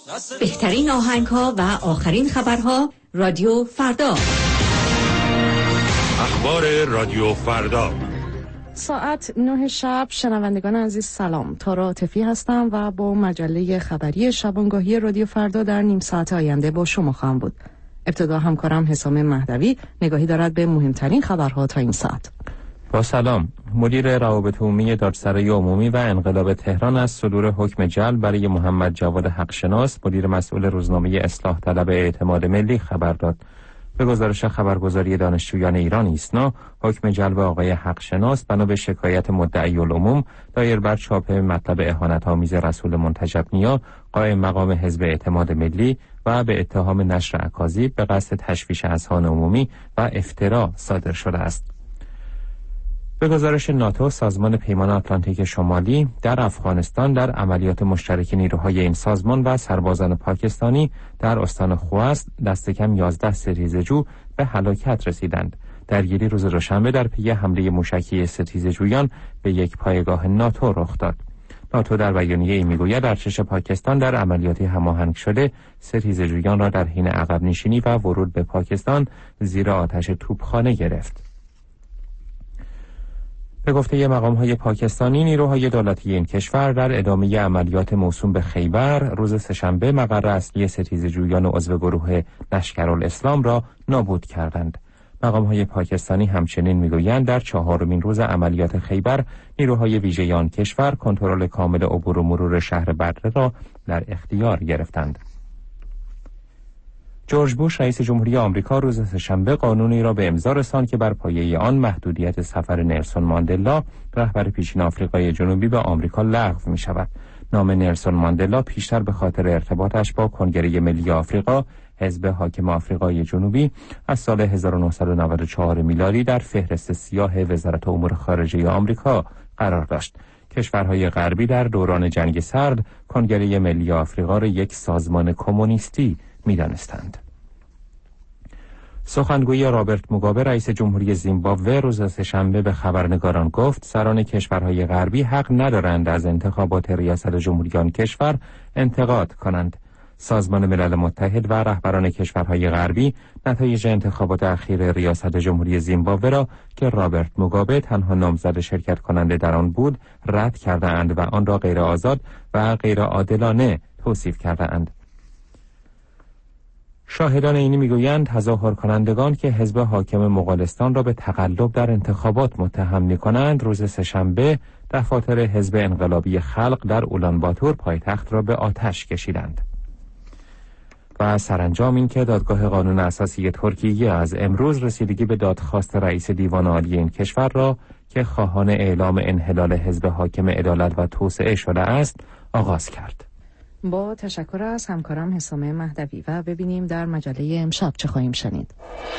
بهترین آهنگ‌ها و آخرین خبرها رادیو فردا. اخبار رادیو فردا. ساعت 9 شب. شنوندگان عزیز سلام. تارا عاطفی هستم و با مجله خبری شبانگاهی رادیو فردا در نیم ساعت آینده با شما خواهم بود. ابتدا همکارم حسام مهدوی نگاهی دارد به مهمترین خبرها تا این ساعت. با سلام. مدیر روابط عمومی دادسرای عمومی و انقلاب تهران از صدور حکم جلب برای محمد جواد حقشناس، مدیر مسئول روزنامه اصلاح طلب اعتماد ملی خبر داد. به گزارش خبرگزاری دانشجویان ایران ایسنا، حکم جلب آقای حقشناس بنا به شکایت مدعی العموم دایر بر چاپ مطلب اهانت‌آمیز رسول منتجب نیا قائم مقام حزب اعتماد ملی و به اتهام نشر اکاذیب به قصد تشویش اذهان عمومی و افترا صادر شده است. به گزارش ناتو، سازمان پیمان آتلانتیک شمالی در افغانستان در عملیات مشترک نیروهای این سازمان و سربازان پاکستانی در استان خوست دست کم 11 ستیزجو به هلاکت رسیدند. درگیری روز دوشنبه در پی حمله موشکی ستیزجویان به یک پایگاه ناتو رخ داد. ناتو در بیانیه‌ای میگوید ارتش پاکستان در عملیاتی هماهنگ شده ستیزجویان را در حین عقب نشینی و ورود به پاکستان زیر آتش توپخانه گرفت. به گفته مقام‌های پاکستانی، نیروهای دولتی این کشور در ادامه عملیات موسوم به خیبر روز سه‌شنبه مقر اصلی ستیزجویان و عضو گروه لشکرالاسلام را نابود کردند. مقام‌های پاکستانی همچنین می‌گویند در 4مین روز عملیات خیبر نیروهای ویژه آن کشور کنترل کامل عبور و مرور شهر بدره را در اختیار گرفتند. جورج بوش رئیس جمهوری آمریکا روز سه‌شنبه قانونی را به امضا رساند که بر پایه آن محدودیت سفر نلسون ماندلا رهبر پیشین آفریقای جنوبی به آمریکا لغو می شود. نام نلسون ماندلا پیشتر به خاطر ارتباطش با کنگره ملی آفریقا، حزب حاکم آفریقای جنوبی، از سال 1994 میلادی در فهرست سیاه وزارت امور خارجه آمریکا قرار داشت. کشورهای غربی در دوران جنگ سرد کنگره ملی آفریقا را یک سازمان کمونیستی می‌دانستند. سخنگوی رابرت موگابه رئیس جمهوری زیمبابوه روز سه‌شنبه به خبرنگاران گفت سران کشورهای غربی حق ندارند از انتخابات ریاست جمهوری آن کشور انتقاد کنند. سازمان ملل متحد و رهبران کشورهای غربی نتایج انتخابات اخیر ریاست جمهوری زیمبابوه را که رابرت موگابه تنها نامزد شرکت کننده در آن بود رد کرده‌اند و آن را غیر آزاد و غیر عادلانه توصیف کرده‌اند. شاهدان عینی میگویند تظاهر کنندگان که حزب حاکم مغولستان را به تقلب در انتخابات متهم می‌کنند روز سه‌شنبه دفاتر حزب انقلابی خلق در اولانباتور پایتخت را به آتش کشیدند. و سرانجام این که دادگاه قانون اساسی ترکیه از امروز رسیدگی به دادخواست رئیس دیوان عالی این کشور را که خواهان اعلام انحلال حزب حاکم عدالت و توسعه شده است آغاز کرد. با تشکر از همکارم حسام مهدوی و ببینیم در مجله امشب چه خواهیم شنید.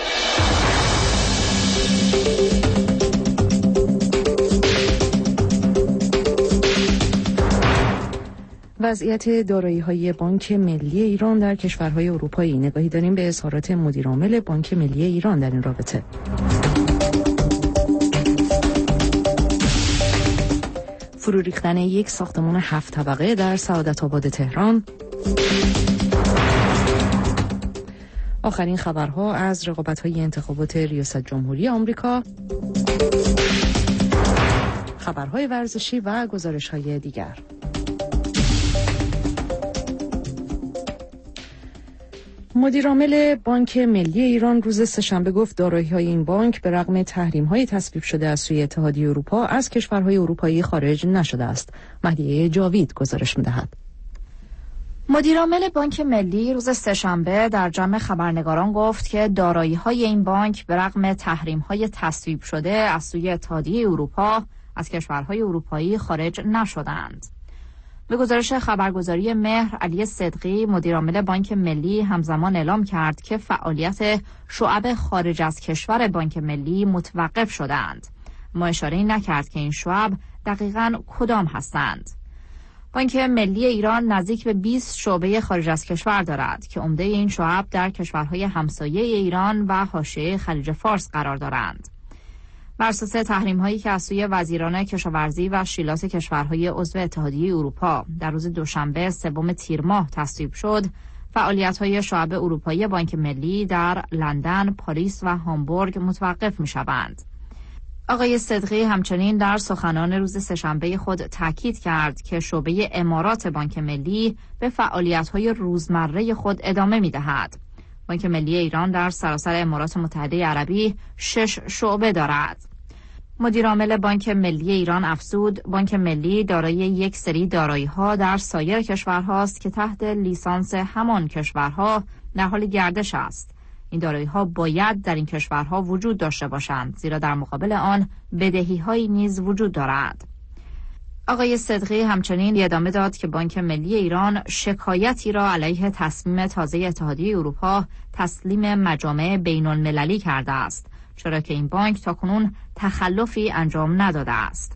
وضعیت دارایی‌های بانک ملی ایران در کشورهای اروپایی. نگاهی داریم به اظهارات مدیرعامل بانک ملی ایران در این رابطه. فرو ریختن یک ساختمان 7 طبقه در سعادت آباد تهران. آخرین خبرها از رقابت‌های انتخابات ریاست جمهوری آمریکا. خبرهای ورزشی و گزارش‌های دیگر. مدیرعامل بانک ملی ایران روز سه‌شنبه گفت دارایی‌های این بانک به رغم تحریم‌های تصویب شده از سوی اتحادیه اروپا از کشورهای اروپایی خارج نشده است. مهدیه جاوید گزارش می‌دهد. مدیرعامل بانک ملی روز سه‌شنبه در جمع خبرنگاران گفت که دارایی‌های این بانک به رغم تحریم‌های تصویب شده از سوی اتحادیه اروپا از کشورهای اروپایی خارج نشدند. به گزارش خبرگزاری مهر، علی صدقی مدیرعامل بانک ملی همزمان اعلام کرد که فعالیت شعب خارج از کشور بانک ملی متوقف شدند. اما اشاره‌ای نکرد که این شعب دقیقاً کدام هستند. بانک ملی ایران نزدیک به 20 شعبه خارج از کشور دارد که عمده این شعب در کشورهای همسایه ایران و حاشیه خلیج فارس قرار دارند. بر اساس تحریم‌هایی که از سوی وزیران کشاورزی و شیلات کشورهای عضو اتحادیه اروپا در روز دوشنبه 3 تیر ماه تصویب شد، فعالیت‌های شعب اروپایی بانک ملی در لندن، پاریس و هامبورگ متوقف می‌شوند. آقای صدقی همچنین در سخنان روز سه‌شنبه خود تاکید کرد که شعبه امارات بانک ملی به فعالیت‌های روزمره خود ادامه می‌دهد. بانک ملی ایران در سراسر امارات متحده عربی 6 شعبه دارد. مدیرعامل بانک ملی ایران افزود بانک ملی دارای یک سری دارایی‌ها در سایر کشورهاست که تحت لیسانس همان کشورها در حال گردش است. این دارایی‌ها باید در این کشورها وجود داشته باشند، زیرا در مقابل آن بدهی‌هایی نیز وجود دارد. آقای صدقی همچنین ادامه داد که بانک ملی ایران شکایتی را علیه تصمیم تازه اتحادیه اروپا تسلیم مجامع بین‌المللی کرده است، چرا که این بانک تاکنون تخلفی انجام نداده است.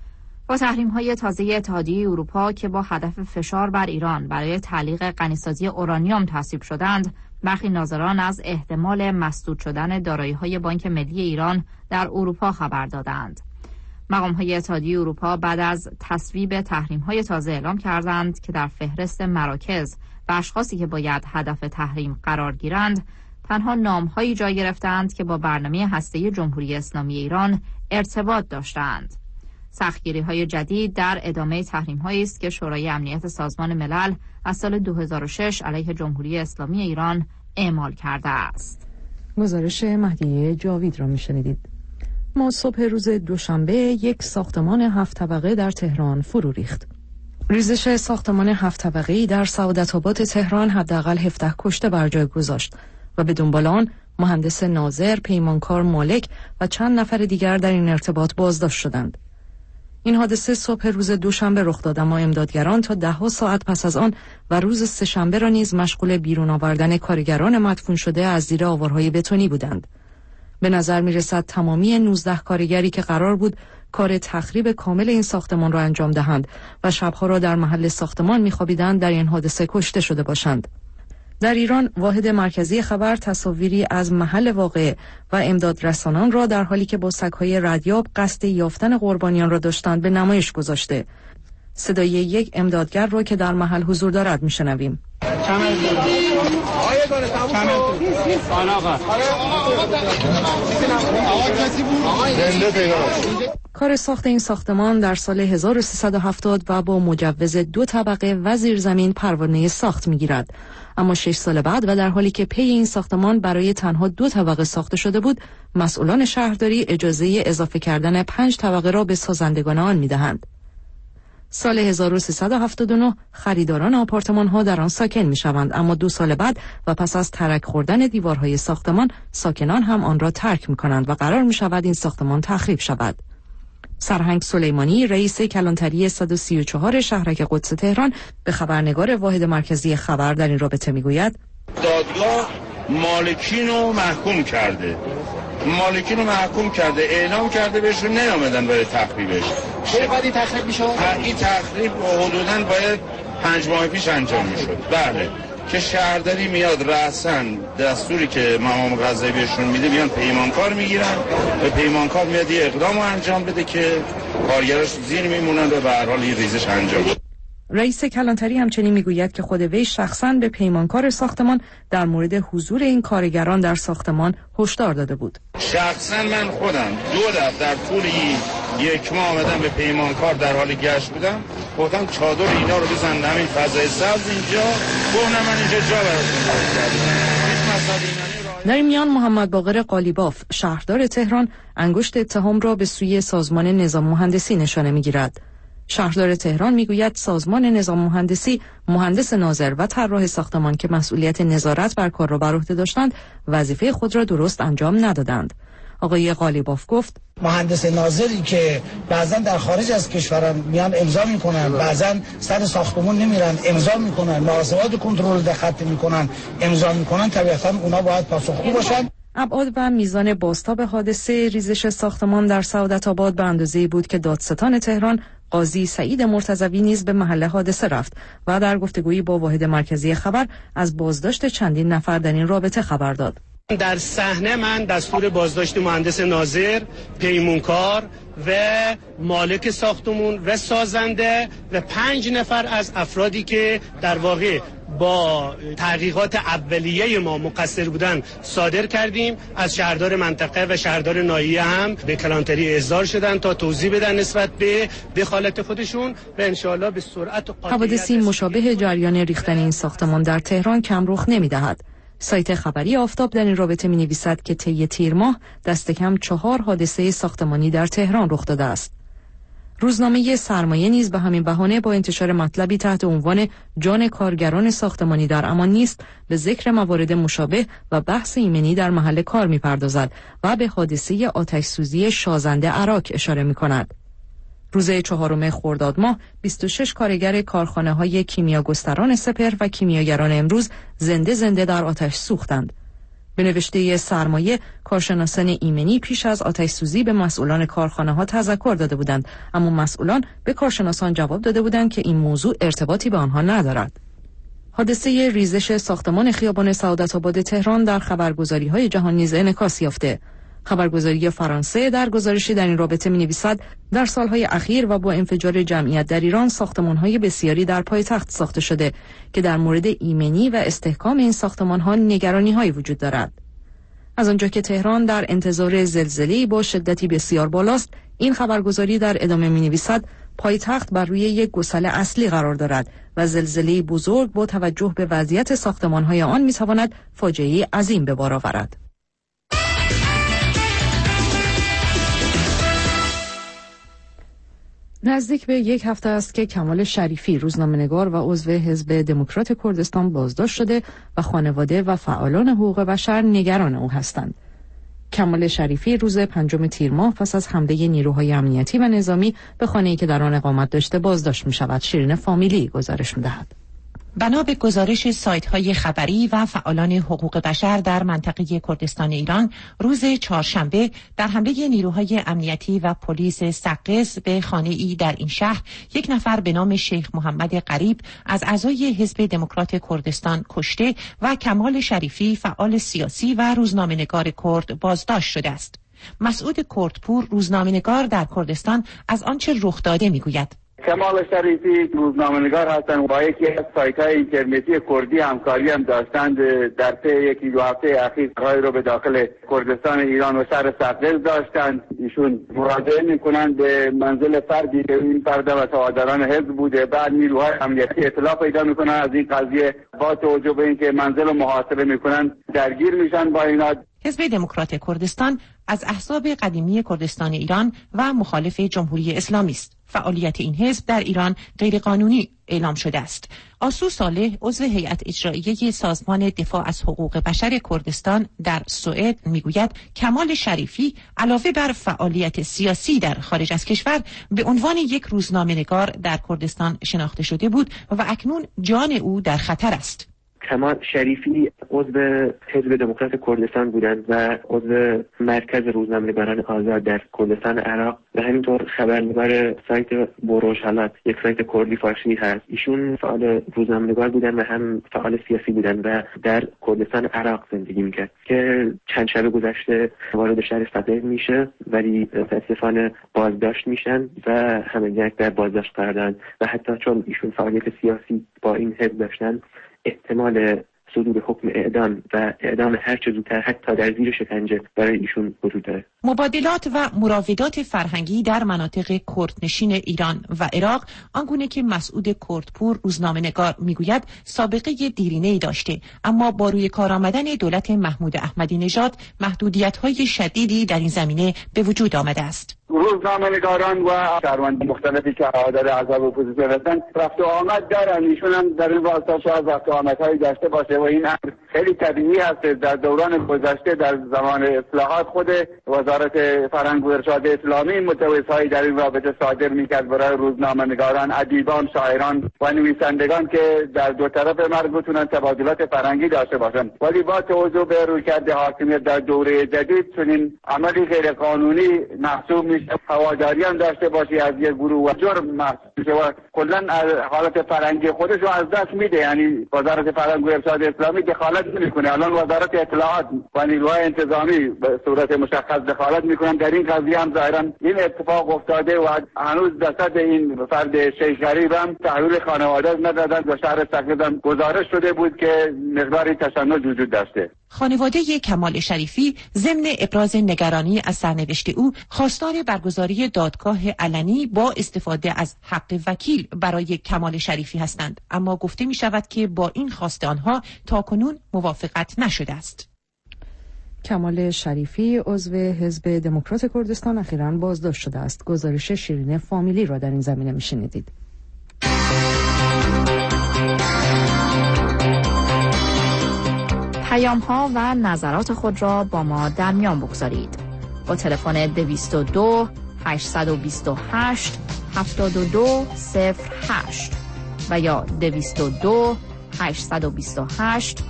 با تحریم‌های تازه اتحادیه اروپا که با هدف فشار بر ایران برای تعلیق غنیسازی اورانیوم تصویب شدند، برخی ناظران از احتمال مسدود شدن دارایی‌های بانک ملی ایران در اروپا خبر دادند. مقام‌های اتحادیه اروپا بعد از تصویب تحریم‌های تازه اعلام کردند که در فهرست مراکز و اشخاصی که باید هدف تحریم قرار گیرند، تنها نام‌هایی جای گرفتند که با برنامه هسته‌ای جمهوری اسلامی ایران ارتباط داشتند. سختگیری‌های جدید در ادامه تحریم‌هایی است که شورای امنیت سازمان ملل از سال 2006 علیه جمهوری اسلامی ایران اعمال کرده است. گزارش مهدیه جاوید را می‌شنیدید. ما صبح روز دوشنبه یک ساختمان 7 طبقه در تهران فرو ریخت. ریزش ساختمان 7 طبقه‌ای در سعادت‌آباد تهران حداقل 17 کشته بر جای گذاشت و به دنبال آن مهندس ناظر، پیمانکار مالک و چند نفر دیگر در این ارتباط بازداشت شدند. این حادثه صبح روز دوشنبه رخ داد، اما امدادگران تا 10 ساعت پس از آن و روز سه‌شنبه را نیز مشغول بیرون آوردن کارگران مدفون شده از زیر آوارهای بتونی بودند. به نظر می رسد تمامی 19 کارگری که قرار بود کار تخریب کامل این ساختمان را انجام دهند و شبها را در محل ساختمان می خوابیدند در این حادثه کشته شده باشند. در ایران واحد مرکزی خبر تصاویری از محل واقعه و امداد رسانان را در حالی که با سگ‌های ردیاب قصد یافتن قربانیان را داشتند به نمایش گذاشته. صدای یک امدادگر را که در محل حضور دارد میشنویم. کار ساخت این ساختمان در سال 1370 و با مجوز 2 طبقه و زیرزمین پروانه ساخت میگیرد، اما 6 سال بعد و در حالی که پی این ساختمان برای تنها 2 طبقه ساخته شده بود، مسئولان شهرداری اجازه اضافه کردن 5 طبقه را به سازندگان آن میدهند. سال 1379 خریداران آپارتمان ها در آن ساکن می شوند، اما 2 سال بعد و پس از ترک خوردن دیوارهای ساختمان ساکنان هم آن را ترک می کنند و قرار می شود این ساختمان تخریب شود. سرهنگ سلیمانی رئیس کلانتری 134 شهرک قدس تهران به خبرنگار واحد مرکزی خبر در این رابطه می گوید دادگاه مالکین رو محکوم کرده، اعلام کرده بهشون نیامدن برای تخریبش. چه بعدی تخریب میشد؟ این تخریب حدوداً باید 5 ماه پیش انجام میشد. بله، که شهرداری میاد رأساً دستوری که مقام قضایی بهشون میده میان پیمانکار میگیرن و پیمانکار میاد یه اقدامو انجام بده که کارگراش زیر میمونن و به هر حال یه ریزش انجام بده. رئیس کلانتری همچنین میگوید که خود وی شخصاً به پیمانکار ساختمان در مورد حضور این کارگران در ساختمان هشدار داده بود. شخصاً من خودم 2 دفعه در طول 1 ماه آمدم به پیمانکار در حال گشت بودم، گفتم چادر اینا رو بزن همین فضای سبز اینجا، گفتم من اینجا جا براتون. در این میان محمد باقر قالیباف شهردار تهران انگشت اتهام را به سوی سازمان نظام مهندسی نشانه میگیرد. شهردار تهران میگوید سازمان نظام مهندسی، مهندس ناظر و طراح ساختمان که مسئولیت نظارت بر کار را بر عهده داشتند وظیفه خود را درست انجام ندادند. آقای قالیباف گفت مهندس ناظری که بعضا در خارج از کشورن میان امضا میکنن، بعضا سر ساختمون نمیرن امضا میکنن، محاسبات کنترل دقت میکنن امضا میکنن، طبیعتا اونا باید پاسخگو باشن. ابعاد و میزان بازتاب حادثه ریزش ساختمان در سعادت‌آباد به اندازه‌ای بود که دادستان تهران قاضی سعید مرتضوی نیز به محل حادثه رفت و در گفتگویی با واحد مرکزی خبر از بازداشت چندین نفر در این رابطه خبر داد. در صحنه من دستور بازداشت مهندس ناظر، پیمونکار و مالک ساختمون و سازنده و 5 نفر از افرادی که در واقع با تحقیقات اولیه ما مقصر بودن صادر کردیم. از شهردار منطقه و شهردار ناحیه هم به کلانتری احضار شدن تا توضیح بدن نسبت به دخالت خودشون و انشاءالله به سرعت و قاطعیت. حوادثی مشابه جریان ریختن این ساختمان در تهران کم رخ نمی‌دهد. سایت خبری آفتاب در این رابطه می‌نویسد که طی تیر ماه دست کم 4 حادثه ساختمانی در تهران رخ داده است. روزنامه سرمایه نیز به همین بهانه با انتشار مطلبی تحت عنوان جان کارگران ساختمانی در امان نیست به ذکر موارد مشابه و بحث ایمنی در محل کار می‌پردازد و به حادثه آتش‌سوزی شازنده عراق اشاره می‌کند. روز 4 خرداد ماه 26 کارگر کارخانه‌های کیمیاگستران سپهر و کیمیاگران امروز زنده در آتش سوختند. به نوشته سرمایه، کارشناسان ایمنی پیش از آتش سوزی به مسئولان کارخانه‌ها تذکر داده بودند، اما مسئولان به کارشناسان جواب داده بودند که این موضوع ارتباطی به آنها ندارد. حادثه ریزش ساختمان خیابان سعادت‌آباد تهران در خبرگزاری‌های جهان نیز انعکاس یافته. خبرگزاری فرانسه در گزارشی در این رابطه می‌نویسد در سالهای اخیر و با انفجار جمعیت در ایران ساختمان‌های بسیاری در پایتخت ساخته شده که در مورد ایمنی و استحکام این ساختمان‌ها نگرانی‌هایی وجود دارد. از آنجا که تهران در انتظار زلزله‌ای با شدتی بسیار بالاست، این خبرگزاری در ادامه می‌نویسد پایتخت بر روی یک گسل اصلی قرار دارد و زلزله‌ای بزرگ با توجه به وضعیت ساختمان‌های آن می‌تواند فاجعه‌ای عظیم به بار آورد. نزدیک به 1 هفته است که کمال شریفی روزنامه‌نگار و عضو حزب دموکرات کردستان بازداشت شده و خانواده و فعالان حقوق بشر نگران او هستند. کمال شریفی روز 5 تیر ماه پس از حمله نیروهای امنیتی و نظامی به خانه‌ای که در آن اقامت داشته بازداشت می‌شود. شیرین فامیلی گزارش می‌دهد. بنا به گزارش سایت‌های خبری و فعالان حقوق بشر در منطقه کردستان ایران، روز 4 در حمله نیروهای امنیتی و پلیس سقز به خانه‌ای در این شهر، 1 نفر به نام شیخ محمد غریب از اعضای حزب دموکرات کردستان کشته و کمال شریفی فعال سیاسی و روزنامه‌نگار کرد بازداشت شده است. مسعود کردپور روزنامه‌نگار در کردستان از آنچه رخ داده می‌گوید. کمال شریفی روزنامه‌نگار هستند، با یکی از سایت‌های اینترنتی کردی همکاری هم داشتند. در طی 1-2 هفته اخیر کاری رو به داخل کردستان ایران و شهر سقز داشتند. ایشون مراجعه می‌کنند به منزل فردی که این فرد و سوادران حزب بوده. بعد نیروهای امنیتی اطلاع پیدا می‌کنن از این قضیه، با توجه به اینکه منزل رو محاصره می‌کنن درگیر میشن با اینا. حزب دموکرات کردستان از احزاب قدیمی کردستان ایران و مخالف جمهوری اسلامی است. فعالیت این حزب در ایران غیرقانونی اعلام شده است. آسو صالح عضو هیئت اجراییه سازمان دفاع از حقوق بشر کردستان در سوئد میگوید کمال شریفی علاوه بر فعالیت سیاسی در خارج از کشور به عنوان یک روزنامه‌نگار در کردستان شناخته شده بود و اکنون جان او در خطر است. کمال شریفی عضو حزب دموکرات کردستان بودند و عضو مرکز روزنامه‌نگاران آزاد در کردستان عراق و همینطور خبرنگار سایت بروشالات، یک سایت کردی فارسی هست. ایشون فعال روزنامه‌نگار بودند و هم فعال سیاسی بودند و در کردستان عراق زندگی میکرد که چند شب گذشته وارد شهر سقز میشه ولی متاسفانه بازداشت میشن و همگی در بازداشت قرار دارند و حتی چون ایشون فعالیت سیاسی با این حزب داشتن احتمال صدور حکم اعدام و اعدام هر چه زودتر حتی در زیر شکنجه برای ایشون وجود داره. مبادلات و مراودات فرهنگی در مناطق کردنشین ایران و عراق آنگونه که مسعود کردپور روزنامه‌نگار میگوید سابقه دیرینه‌ای داشته، اما با روی کار آمدن دولت محمود احمدی نژاد محدودیت‌های شدیدی در این زمینه به وجود آمده است. روزنامه‌نگاران و شهروندان مختلفی که اعضای احزاب اپوزیسیون هستند رفت و آمد دارن. ایشون هم در این واسطه شاید رفت و آمدهای داشته باشه و این امر خیلی طبیعی هست. در دوران گذشته در زمان اصلاحات خود وزارت فرهنگ و ارشاد اسلامی متوسعی در این رابطه صادر میکرد برای روزنامه‌نگاران، ادیبان، شاعران و نویسندگان که در دو طرف مرز بتونن تبادلات فرهنگی داشته باشند. ولی با توجه به رویکرد حاکمیت در دوره جدید چنین عملی غیر قانونی محسوب میشه. هواداری هم داشته باشی از یک گروه و جرم محسوب میشه و کلا حالت فرهنگی خودش رو از دست میده. یعنی وزارت فرهنگ و ارشاد اسلامی دخالت دخالت نمیکنه. الان وزارت اطلاعات و نیروهای انتظامی به صورت مشخص دخالت میکنن در این قضیه. هم ظاهرا این اتفاق افتاده و هنوز جسد این فرد شیخ غریب هم تحویل خانواده ندادن و شهر سقز هم گزارش شده بود که مقداری تشنج وجود داشته. خانواده کمال شریفی ضمن ابراز نگرانی از سرنوشت او خواستار برگزاری دادگاه علنی با استفاده از حق وکیل برای کمال شریفی هستند، اما گفته می شود که با این خواست آنها تاکنون موافقت نشده است. کمال شریفی عضو حزب دموکرات کردستان اخیراً بازداشت شده است. گزارش شیرین فامیلی را در این زمینه میشنیدید. پیام‌ها و نظرات خود را با ما در میان بگذارید. با تلفن 222 828 7208 و یا 222 828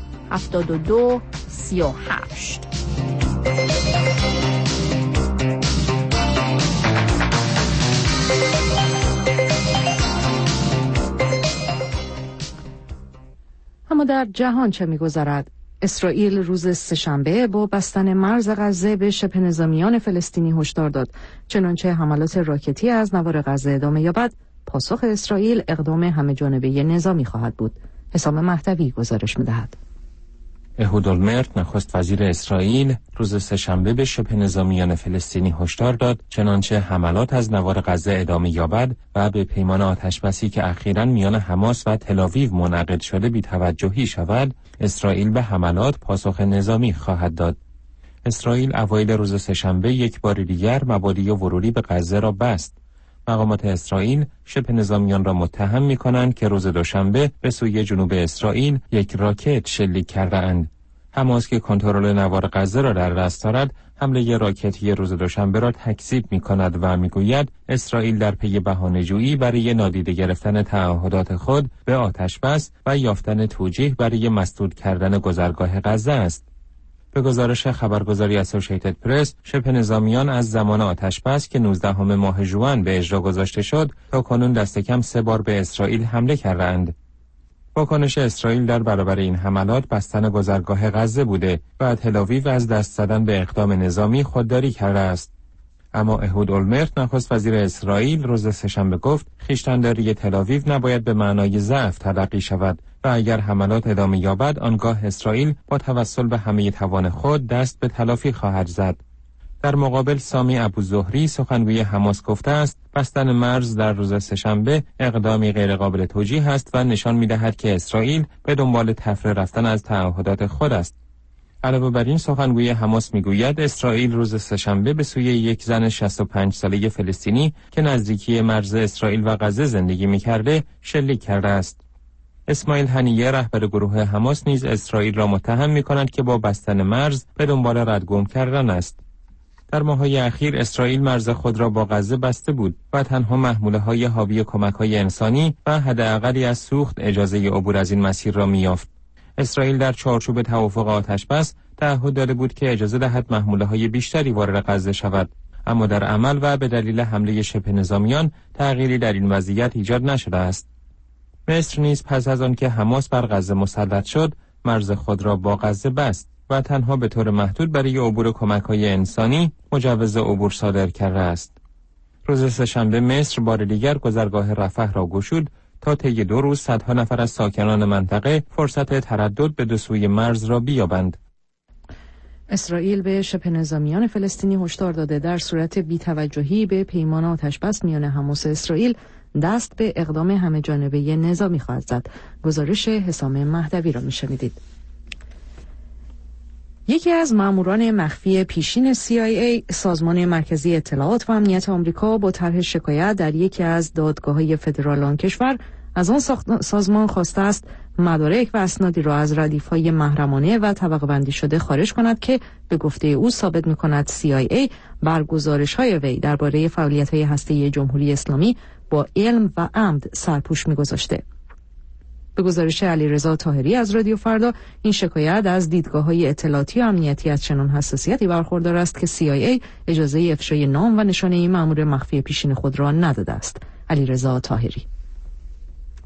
7238. اما در جهان چه می‌گذرد؟ اسرائیل روز سه‌شنبه با بستن مرز غزه به شبه نظامیان فلسطینی هشدار داد چنانچه حملات راکتی از نوار غزه ادامه یابد، پاسخ اسرائیل اقدام همه‌جانبه نظامی خواهد بود. حسام مهدوی گزارش می‌دهد. اهود اولمرت نخست وزیر اسرائیل روز سه‌شنبه به شبه نظامیان فلسطینی هشدار داد چنانچه حملات از نوار غزه ادامه یابد و به پیمان آتشبسی که اخیراً میان حماس و تل‌آویو منعقد شده بی‌توجهی شود، اسرائیل به حملات پاسخ نظامی خواهد داد. اسرائیل اوایل روز سه‌شنبه یک بار دیگر مبادی ورودی به غزه را بست. مقامات اسرائیل شبه نظامیان را متهم می‌کنند که روز دوشنبه به سوی جنوب اسرائیل یک راکت شلیک کرده‌اند. حماس که کنترل نوار غزه را در دست دارد، حمله راکتی روز دوشنبه را تکذیب می‌کند و می‌گوید اسرائیل در پی بهانه‌جویی برای نادیده گرفتن تعهدات خود به آتش‌بس و یافتن توجیه برای مسدود کردن گذرگاه غزه است. به گزارش خبرگزاری اسوسییتد پرس، شبه نظامیان از زمان آتشبس که 19 ماه ژوئن به اجرا گذاشته شد تا کنون دست کم 3 بار به اسرائیل حمله کردند. واکنش اسرائیل در برابر این حملات بستن گذرگاه غزه بوده و تل‌آویو از دست زدن به اقدام نظامی خودداری کرده است. اما اهود اولمرت نخست وزیر اسرائیل روز سه‌شنبه گفت خویشتن‌داری تل‌آویو نباید به معنای ضعف تلقی شود و اگر حملات ادامه یابد آنگاه اسرائیل با توسل به همه توان خود دست به تلافی خواهد زد. در مقابل سامی ابوظهری سخنگوی حماس گفته است بستن مرز در روز سه‌شنبه اقدامی غیرقابل توجیه است و نشان می‌دهد که اسرائیل به دنبال تفره رفتن از تعهدات خود است. علاوه بر این سخنگوی حماس میگوید اسرائیل روز سه‌شنبه به سوی یک زن 65 ساله فلسطینی که نزدیکی مرز اسرائیل و غزه زندگی می‌کرده شلیک کرده است. اسماعیل هنیه رهبر گروه حماس نیز اسرائیل را متهم می‌کند که با بستن مرز به دنبال ردگم کردن است. در ماه‌های اخیر اسرائیل مرز خود را با غزه بسته بود و تنها محموله‌های حاوی کمک‌های انسانی و حداقلی از سوخت اجازه عبور از این مسیر را می‌یافت. اسرائیل در چارچوب توافق آتشبس تعهد داده بود که اجازه دهد محموله‌های بیشتری وارد غزه شود، اما در عمل و به دلیل حمله شبه نظامیان تغییری در این وضعیت ایجاد نشده است. مصر نیز پس از آن که حماس بر غزه مسلط شد، مرز خود را با غزه بست و تنها به طور محدود برای عبور کمک‌های انسانی مجوز عبور صادر کرده است. روز سه‌شنبه مصر بار دیگر گذرگاه رفح را گشود تا طی 2 روز صدها نفر از ساکنان منطقه فرصت تردد به 2 سوی مرز را بیابند. اسرائیل به شبه نظامیان فلسطینی هشدار داده در صورت بی‌توجهی به پیمان آتشبس میان حماس و اسرائیل دست به اقدام همه‌جانبه نظامی خواهد زد. گزارش حسام مهدوی را میشنیدید. یکی از ماموران مخفی پیشین CIA سازمان مرکزی اطلاعات و امنیت آمریکا با طرح شکایت در یکی از دادگاه‌های فدرال آن کشور از آن سازمان خواسته است مدارک و اسنادی را از ردیف‌های محرمانه و طبقه بندی شده خارج کند که به گفته او ثابت می‌کند CIA بر گزارش‌های وی درباره فعالیت‌های هسته‌ای جمهوری اسلامی با علم و عمد سرپوش می‌گذاشته. به گزارش علیرضا طاهری از رادیو فردا، این شکایت از دیدگاه‌های اطلاعاتی و امنیتی از چنان حساسیتی برخوردار است که CIA اجازه افشای نام و نشانه این مأمور مخفی پیشین خود را نداده است. علیرضا طاهری: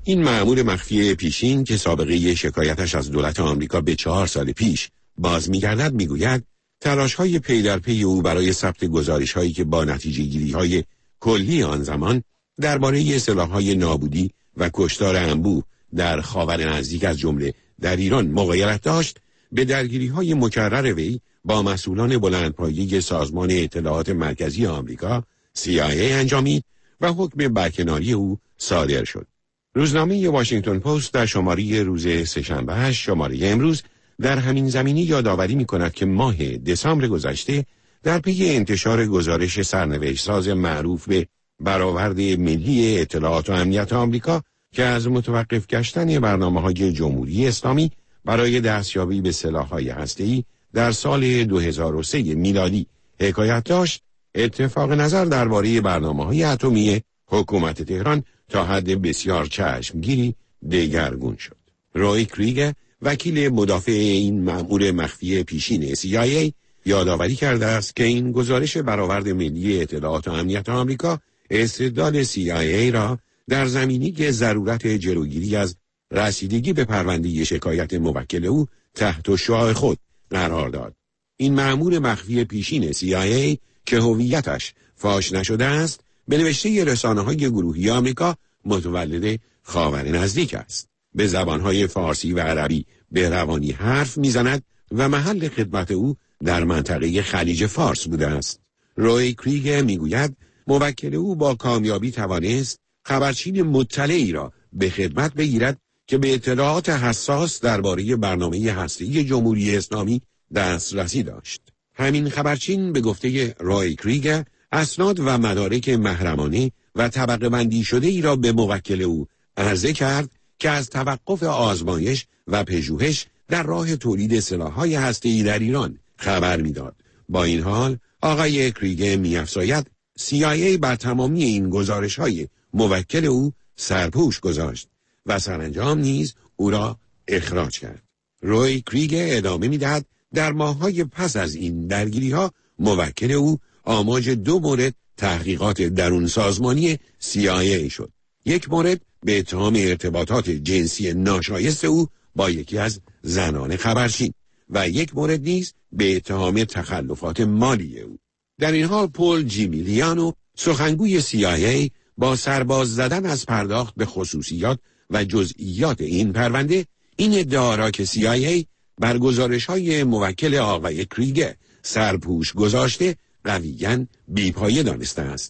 این مأمور مخفی پیشین که سابقه شکایتش از دولت آمریکا به 4 سال پیش باز می‌گردد می‌گوید تلاش‌های پی در پی او برای ثبت گزارش‌هایی که با نتیجه‌گیری‌های کلی آن زمان درباره سلاح‌های نابودی و کشتار انبوه در خاور نزدیک از جمله در ایران مغایرت داشت، به درگیری‌های مکرر وی با مسئولان بلندپایه سازمان اطلاعات مرکزی آمریکا CIA انجامید و حکم برکناری او صادر شد. روزنامه واشنگتن پست در شماره روز سه‌شنبه شماره امروز در همین زمینه یادآوری می‌کند که ماه دسامبر گذشته در پی انتشار گزارش سرنوشت‌ساز معروف به برآورد ملی اطلاعات و امنیت آمریکا که از متوقف گشتن برنامه‌های جمهوری اسلامی برای دستیابی به سلاح‌های هسته‌ای در سال 2003 میلادی حکایت داشت، اتفاق نظر درباره برنامه‌های اتمی حکومت تهران تا حد بسیار چشمگیری دگرگون شد. روی کریگ، وکیل مدافع این مأمور مخفی پیشین CIA، یادآوری کرده است که این گزارش برآورد ملی اطلاعات و امنیت آمریکا استدلال CIA را در زمینه ضرورت جلوگیری از رسیدگی به پرونده شکایت موکل او تحت شعاع خود قرار داد. این مأمور مخفی پیشین CIA که هویتش فاش نشده است، به نوشته رسانه‌های گروهی آمریکا متولد خاور نزدیک است. به زبانهای فارسی و عربی به روانی حرف میزند و محل خدمت او در منطقه خلیج فارس بوده است. روی کریگ میگوید موکل او با کامیابی توانست خبرچین مطلعی را به خدمت بگیرد که به اطلاعات حساس درباره برنامه هسته‌ای جمهوری اسلامی دسترسی داشت. همین خبرچین به گفته روی کریگ اسناد و مدارک محرمانه و طبقه بندی شده ای را به موکل او عرضه کرد که از توقف آزمایش و پژوهش در راه تولید سلاح‌های هسته‌ای در ایران خبر می‌داد. با این حال آقای کریگ می‌افزاید CIA بر تمامی این گزارش‌های موکل او سرپوش گذاشت و سرانجام نیز او را اخراج کرد. روی کریگ ادامه می‌دهد در ماه‌های پس از این درگیری‌ها موکل او آماج 2 مورد تحقیقات درون سازمانی CIA شد. یک مورد به اتهام ارتباطات جنسی ناشایست او با یکی از زنان خبرچین و یک مورد نیز به اتهام تخلفات مالی او. در این حال پول جیمیلیانو، سخنگوی CIA، با سرباز زدن از پرداخت به خصوصیات و جزئیات این پرونده، این ادعا را که CIA بر گزارش‌های موکل آقای کریگ سرپوش گذاشته قویاً بی‌پایه دانسته است.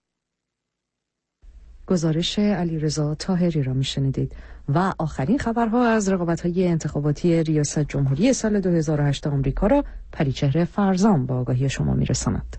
گزارش علیرضا طاهری را میشنیدید. و آخرین خبرها از رقابت‌های انتخاباتی ریاست جمهوری سال 2008 آمریکا را پریچهره فرزان با آگاهی شما میرساند.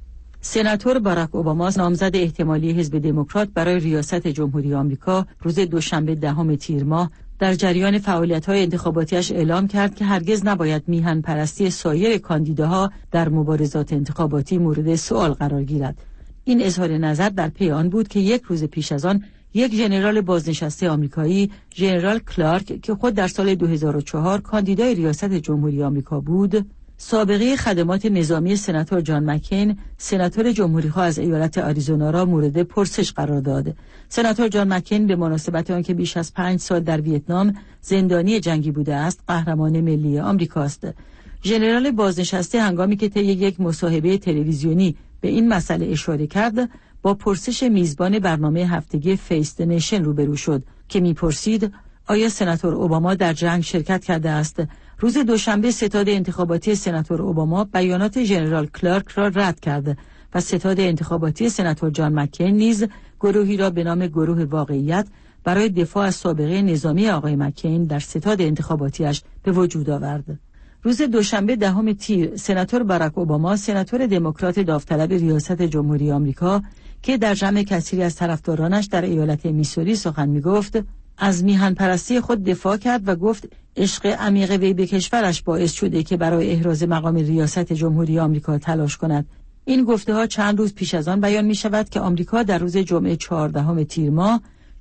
سناتور باراک اوباما، نامزد احتمالی حزب دموکرات برای ریاست جمهوری آمریکا، روز دوشنبه 10 تیر ماه در جریان فعالیت‌های انتخاباتیش اعلام کرد که هرگز نباید میهن پرستی سایر کاندیداها در مبارزات انتخاباتی مورد سؤال قرار گیرد. این اظهار نظر در پی آن بود که یک روز پیش از آن یک ژنرال بازنشسته آمریکایی، ژنرال کلارک، که خود در سال 2004 کاندیدای ریاست جمهوری آمریکا بود، سابقه خدمات نظامی سناتور جان مکین، سناتور جمهوری‌خواه از ایالت آریزونا را مورد پرسش قرار داد. سناتور جان مکین به مناسبت آنکه بیش از 5 سال در ویتنام زندانی جنگی بوده است، قهرمان ملی آمریکاست. ژنرال بازنشسته هنگامی که طی یک مصاحبه تلویزیونی به این مسئله اشاره کرد، با پرسش میزبان برنامه هفتگی فیس نیشن روبرو شد که میپرسید آیا سناتور اوباما در جنگ شرکت کرده است. روز دوشنبه ستاد انتخاباتی سناتور اوباما بیانات ژنرال کلارک را رد کرد و ستاد انتخاباتی سناتور جان مکین نیز گروهی را به نام گروه واقعیت برای دفاع از سابقه نظامی آقای مکین در ستاد انتخاباتیش به وجود آورد. روز دوشنبه 10 تیر سناتور باراک اوباما، سناتور دموکرات داوطلب ریاست جمهوری آمریکا که در جمع کثیری از طرفدارانش در ایالت میسوری سخن میگفت، از میهن پرستی خود دفاع کرد و گفت عشق عمیق وی به کشورش باعث شده که برای احراز مقام ریاست جمهوری آمریکا تلاش کند. این گفته ها چند روز پیش از آن بیان می شود که آمریکا در روز جمعه 14 تیر ماه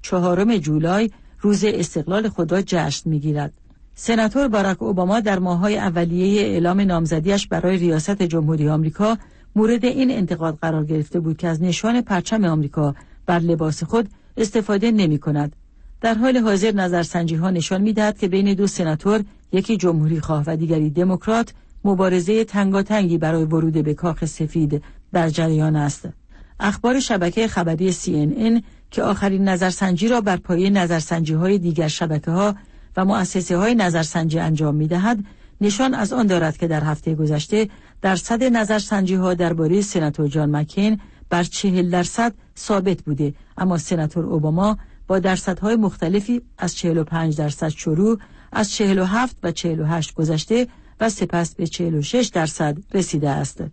4 جولای روز استقلال خود را جشن می گیرد. سناتور باراک اوباما در ماه‌های اولیه اعلام نامزدیش برای ریاست جمهوری آمریکا مورد این انتقاد قرار گرفته بود که از نشان پرچم آمریکا بر لباس خود استفاده نمی کند. در حال حاضر نظرسنجی ها نشان می‌دهد که بین دو سناتور، یکی جمهوری خواه و دیگری دموکرات، مبارزه تنگاتنگی برای ورود به کاخ سفید در جریان است. اخبار شبکه خبری CNN که آخرین نظرسنجی را بر پایه نظرسنجی‌های دیگر شبکه‌ها و مؤسسه‌های نظرسنجی انجام می‌دهد، نشان از آن دارد که در هفته گذشته درصد نظرسنجی‌ها درباره سناتور جان مکین بر 40% ثابت بوده، اما سناتور اوباما با درصدهای مختلفی از 45% شروع، از 47 و 48 گذشته و سپس به 46% رسیده است.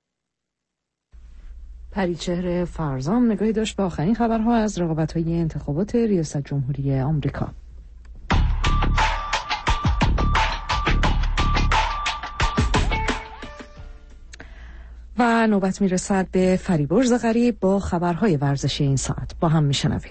پریچهر فرزام نگاهی داشت به آخرین خبرها از رقابت‌های انتخابات ریاست جمهوری آمریکا. و نوبت میرسد به فریبرز غریب با خبرهای ورزشی این ساعت. با هم میشنویم.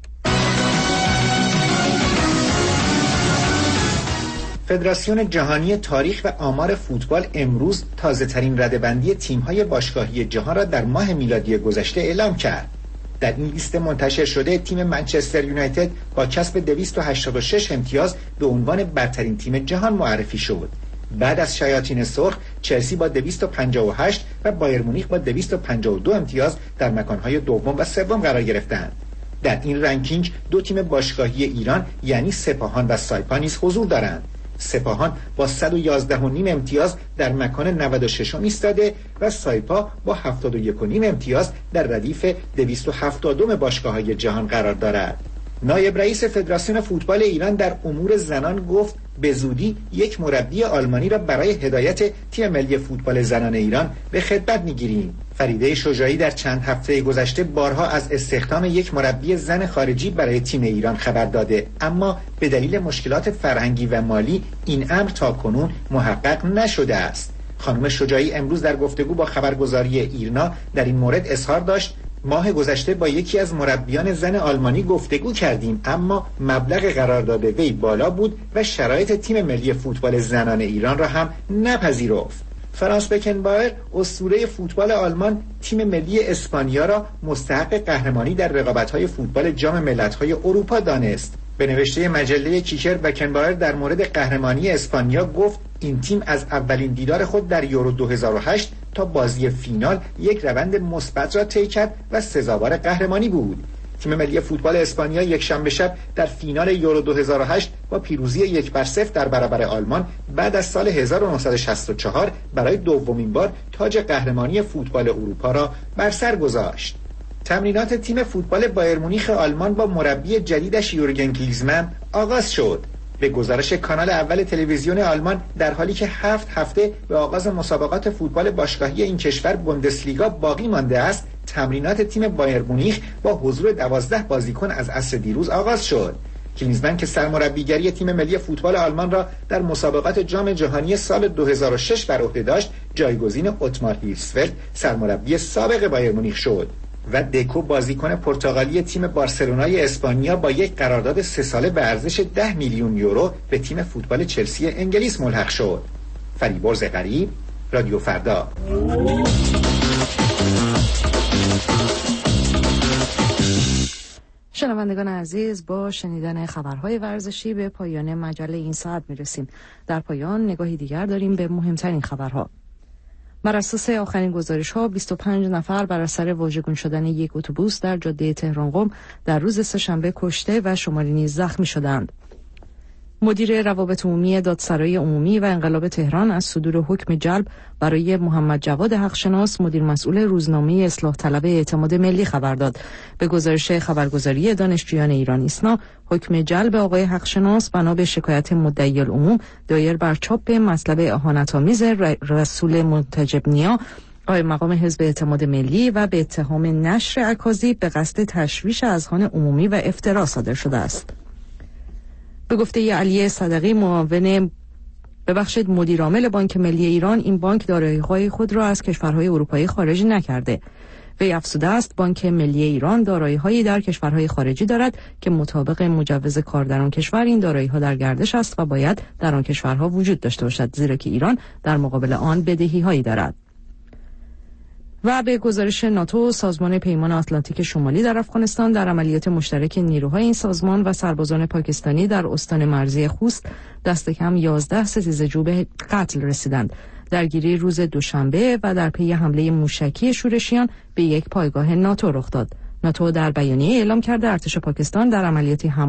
فدراسیون جهانی تاریخ و آمار فوتبال امروز تازه‌ترین رده‌بندی تیم‌های باشگاهی جهان را در ماه میلادی گذشته اعلام کرد. در این لیست منتشر شده تیم منچستر یونایتد با کسب 286 امتیاز به عنوان برترین تیم جهان معرفی شد. بعد از شیاطین سرخ، چلسی با 258 و بایر مونیخ با 252 امتیاز در مکان‌های دوم و سوم قرار گرفتند. در این رنکینگ دو تیم باشگاهی ایران یعنی سپاهان و سایپا نیز حضور دارند. سپاهان با 111.5 امتیاز در مکان 96 ایستاده و سایپا با 71.5 امتیاز در ردیف 272 باشگاه‌های جهان قرار دارد. نایب رئیس فدراسیون فوتبال ایران در امور زنان گفت به زودی یک مربی آلمانی را برای هدایت تیم ملی فوتبال زنان ایران به خدمت می‌گیریم. فریده شجاعی در چند هفته گذشته بارها از استخدام یک مربی زن خارجی برای تیم ایران خبر داده، اما به دلیل مشکلات فرهنگی و مالی این امر تاکنون محقق نشده است. خانم شجاعی امروز در گفتگو با خبرگزاری ایرنا در این مورد اظهار داشت: ماه گذشته با یکی از مربیان زن آلمانی گفتگو کردیم، اما مبلغ قرارداد وی بالا بود و شرایط تیم ملی فوتبال زنان ایران را هم نپذیرفت. فرانس بکنبایر اسطوره فوتبال آلمان تیم ملی اسپانیا را مستحق قهرمانی در رقابت‌های فوتبال جام ملت‌های اروپا دانست. به نوشته مجله کیکر، بکنبایر در مورد قهرمانی اسپانیا گفت این تیم از اولین دیدار خود در یورو 2008 تا بازی فینال یک روند مثبت را طی کرد و سزاوار قهرمانی بود. تیم ملی فوتبال اسپانیا یک شنبه شب در فینال یورو 2008 با پیروزی 1-0 در برابر آلمان بعد از سال 1964 برای دومین بار تاج قهرمانی فوتبال اروپا را بر سر گذاشت. تمرینات تیم فوتبال بایر مونیخ آلمان با مربی جدیدش یورگن کلیزمن آغاز شد. به گزارش کانال اول تلویزیون آلمان، در حالی که 7 هفته به آغاز مسابقات فوتبال باشگاهی این کشور بوندسلیگا باقی مانده است، تمرینات تیم بایر مونیخ با حضور 12 بازیکن از عصر دیروز آغاز شد. کلیزمن که سرمربیگری تیم ملی فوتبال آلمان را در مسابقات جام جهانی سال 2006 بر عهده داشت، جایگزین اتمار هیرسفلد سرمربی سابق بایر مونیخ شد و دکو بازیکن پرتغالی تیم بارسلونای اسپانیا با یک قرارداد 3 ساله به ارزش 10 میلیون یورو به تیم فوتبال چلسی انگلیس ملحق شد. فریبرز غریب، رادیو فردا. شنوندگان عزیز، با شنیدن خبرهای ورزشی به پایان مجله این ساعت میرسیم. در پایان نگاهی دیگر داریم به مهمترین خبرها. بر اساس آخرین گزارش‌ها 25 نفر بر اثر واژگون شدن یک اتوبوس در جاده تهران قم در روز سه‌شنبه کشته و شماری نیز زخمی شدند. مدیر روابط عمومی دادسرای عمومی و انقلاب تهران از صدور حکم جلب برای محمد جواد حقشناس، مدیر مسئول روزنامه اصلاح طلب اعتماد ملی خبر داد. به گزارش خبرگزاری دانشجویان ایران ایسنا، حکم جلب آقای حقشناس بنا به شکایت مدعی العموم دایر بر چاپ مطلب اهانت‌آمیز رسول منتجب نیا قائم مقام حزب اعتماد ملی و به اتهام نشر اکاذیب به قصد تشویش اذهان عمومی و افترا صادر شده است. به گفته علی صدقی، مدیر عامل بانک ملی ایران، این بانک دارایی‌های خود را از کشورهای اروپایی خارج نکرده. وی افزوده است بانک ملی ایران دارایی‌هایی در کشورهای خارجی دارد که مطابق مجوز کار در آن کشور این دارایی‌ها در گردش است و باید در آن کشورها وجود داشته باشد، زیرا که ایران در مقابل آن بدهی‌هایی دارد. و به گزارش ناتو، سازمان پیمان آتلانتیک شمالی در افغانستان در عملیات مشترک نیروهای این سازمان و سربازان پاکستانی در استان مرزی خوست دست کم 11 ستیزجو به قتل رسیدند. درگیری روز دوشنبه و در پی حمله موشکی شورشیان به یک پایگاه ناتو رخ داد. ناتو در بیانیه اعلام کرده ارتش پاکستان در عملیاتی